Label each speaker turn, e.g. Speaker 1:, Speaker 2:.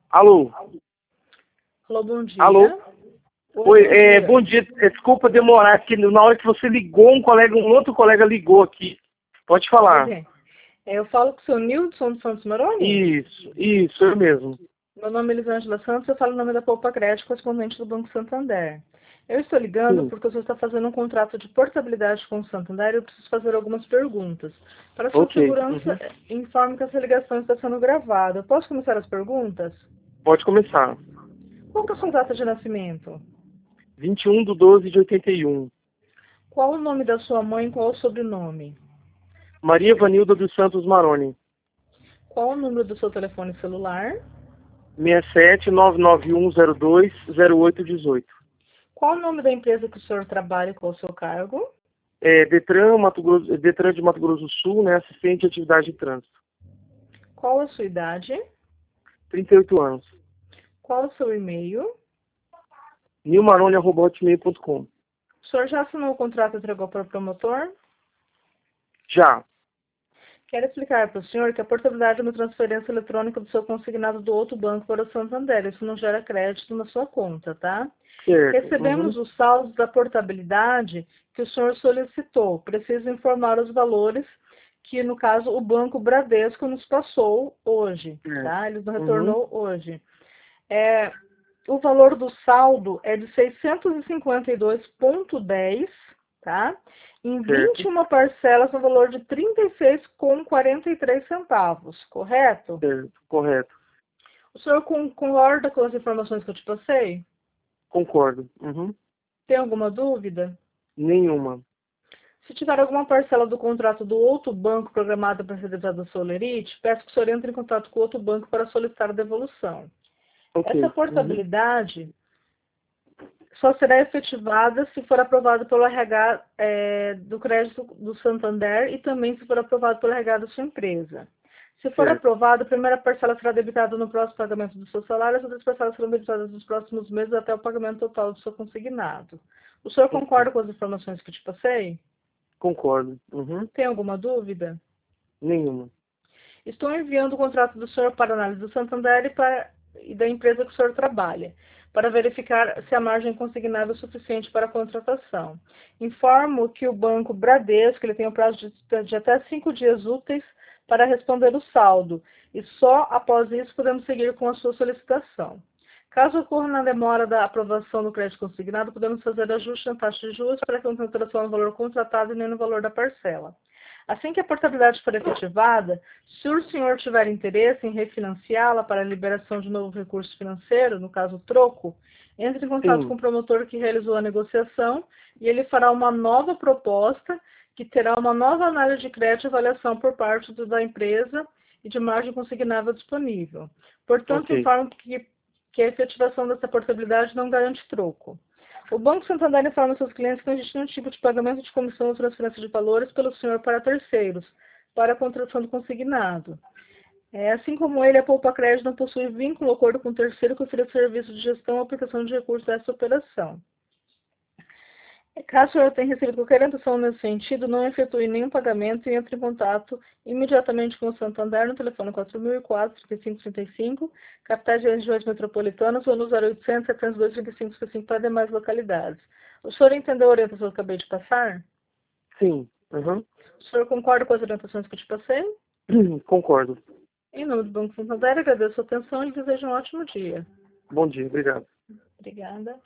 Speaker 1: Alô?
Speaker 2: Alô, bom dia.
Speaker 1: Alô?
Speaker 2: Oi,
Speaker 1: Oi, bom dia. Desculpa demorar, que na hora que você ligou, um outro colega ligou aqui. Pode falar.
Speaker 2: Pois é. Eu falo com o seu Nilson dos Santos Maroni?
Speaker 1: Isso, eu mesmo.
Speaker 2: Meu nome é Elisângela Santos, eu falo em nome da Poupa Crédito, correspondente do Banco Santander. Eu estou ligando
Speaker 1: Sim.
Speaker 2: porque você está fazendo um contrato de portabilidade com o Santander e eu preciso fazer algumas perguntas. Para sua
Speaker 1: Ok.
Speaker 2: segurança, informe que essa ligação está sendo gravada. Eu posso começar as perguntas?
Speaker 1: Pode começar.
Speaker 2: Qual que é a sua data de nascimento?
Speaker 1: 21/12/81.
Speaker 2: Qual o nome da sua mãe e qual o sobrenome?
Speaker 1: Maria Vanilda dos Santos Maroni.
Speaker 2: Qual o número do seu telefone celular?
Speaker 1: 67-99102-0818.
Speaker 2: Qual o nome da empresa que o senhor trabalha e qual o seu cargo?
Speaker 1: Detran de Mato Grosso do Sul, né? Assistente de atividade de trânsito.
Speaker 2: Qual a sua idade?
Speaker 1: 38 anos.
Speaker 2: Qual o seu e-mail?
Speaker 1: nilmaroni@hotmail.com.
Speaker 2: O senhor já assinou o contrato e entregou para o promotor?
Speaker 1: Já.
Speaker 2: Quero explicar para o senhor que a portabilidade é uma transferência eletrônica do seu consignado do outro banco para o Santander. Isso não gera crédito na sua conta, tá?
Speaker 1: Certo.
Speaker 2: Recebemos os saldos da portabilidade que o senhor solicitou. Preciso informar os valores que, no caso, o Banco Bradesco nos passou hoje, tá? Ele nos retornou hoje. O valor do saldo é de 652,10, tá? Em
Speaker 1: Certo.
Speaker 2: 21 parcelas no valor de R$ 36,43, correto?
Speaker 1: Certo. Correto.
Speaker 2: O senhor concorda com as informações que eu te passei?
Speaker 1: Concordo.
Speaker 2: Tem alguma dúvida?
Speaker 1: Nenhuma.
Speaker 2: Se tiver alguma parcela do contrato do outro banco programada para ser debitada da Solerite, peço que o senhor entre em contato com o outro banco para solicitar a devolução.
Speaker 1: Ok.
Speaker 2: Essa portabilidade só será efetivada se for aprovado pelo RH do crédito do Santander e também se for aprovado pelo RH da sua empresa. Se for
Speaker 1: Certo.
Speaker 2: aprovado, a primeira parcela será debitada no próximo pagamento do seu salário, as outras parcelas serão debitadas nos próximos meses até o pagamento total do seu consignado. O senhor concorda com as informações que eu te passei?
Speaker 1: Concordo.
Speaker 2: Tem alguma dúvida?
Speaker 1: Nenhuma.
Speaker 2: Estou enviando o contrato do senhor para análise do Santander e da empresa que o senhor trabalha, para verificar se a margem consignável é suficiente para a contratação. Informo que o Banco Bradesco ele tem um prazo de até 5 dias úteis para responder o saldo, e só após isso podemos seguir com a sua solicitação. Caso ocorra na demora da aprovação do crédito consignado, podemos fazer ajuste na taxa de juros para a contratação no valor contratado e nem no valor da parcela. Assim que a portabilidade for efetivada, se o senhor tiver interesse em refinanciá-la para a liberação de novo recurso financeiro, no caso troco, entre em contato com
Speaker 1: Sim.
Speaker 2: o promotor que realizou a negociação e ele fará uma nova proposta que terá uma nova análise de crédito e avaliação por parte da empresa e de margem consignável disponível. Portanto,
Speaker 1: Ok.
Speaker 2: informo que a efetivação dessa portabilidade não garante troco. O Banco Santander informa seus clientes que não existe nenhum tipo de pagamento de comissão ou transferência de valores pelo senhor para terceiros, para a contratação do consignado. Assim como ele, a Poupa Crédito não possui vínculo ou acordo com terceiro que ofereça serviço de gestão ou aplicação de recursos dessa operação. Caso o senhor tenha recebido qualquer orientação nesse sentido, não efetue nenhum pagamento e entre em contato imediatamente com o Santander no telefone 4004-3535, capitais de regiões metropolitanas ou no 0800-702-3555 para demais localidades. O senhor entendeu a orientação que eu acabei de passar?
Speaker 1: Sim.
Speaker 2: O senhor concorda com as orientações que eu te passei?
Speaker 1: Concordo.
Speaker 2: Em nome do Banco Santander, agradeço a sua atenção e desejo um ótimo dia.
Speaker 1: Bom dia. Obrigado.
Speaker 2: Obrigada.